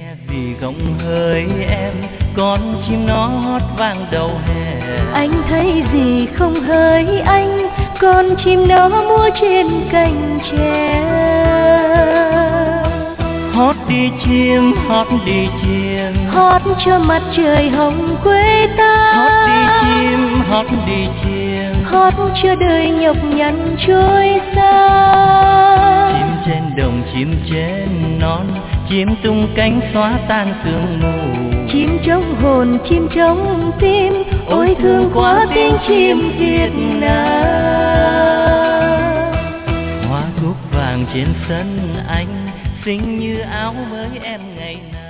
vì gông hỡi em, con chim nó hót vang đầu hè. Anh thấy gì không hỡi anh, con chim nó múa trên cành tre. Hót đi chim, hót đi chim, hót cho mặt trời hồng quê ta. hót đi chim, hót đi chim, hót cho đời nhọc nhằn trôi xa. chim trên đồng, chim trên non, chim tung cánh xóa tan sương mù. Chim trong hồn, chim trong tim, ôi thương quá tiếng chim Việt Nam. Hoa cúc vàng trên sân anh, xinh như áo mới em ngày nào.